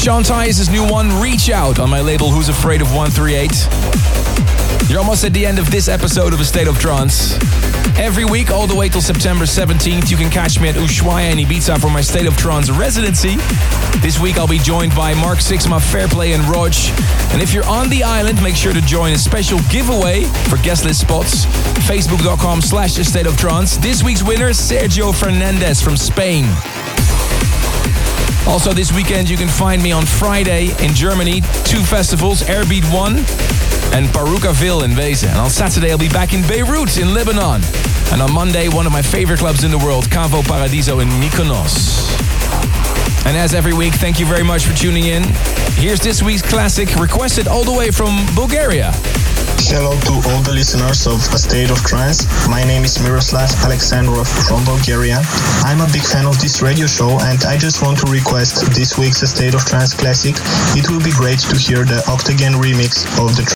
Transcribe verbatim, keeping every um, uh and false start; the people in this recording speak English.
Sean Tyas' new one, Reach Out, on my label Who's Afraid of one thirty-eight. You're almost at the end of this episode of A State of Trance. Every week, all the way till September seventeenth, you can catch me at Ushuaia in Ibiza for my State of Trance residency. This week, I'll be joined by Mark Sixma, Fairplay and Rog. And if you're on the island, make sure to join a special giveaway for guest list spots. Facebook.com slash A State of Trance. This week's winner, Sergio Fernandez from Spain. Also this weekend, you can find me on Friday in Germany. Two festivals, Airbeat one and Parukaville in Wezen. And on Saturday, I'll be back in Beirut in Lebanon. And on Monday, one of my favorite clubs in the world, Cavo Paradiso in Mykonos. And as every week, thank you very much for tuning in. Here's this week's classic, requested all the way from Bulgaria. Hello to all the listeners of A State of Trance. My name is Miroslav Alexandrov from Bulgaria. I'm a big fan of this radio show and I just want to request this week's A State of Trance classic. It will be great to hear the Octagon remix of the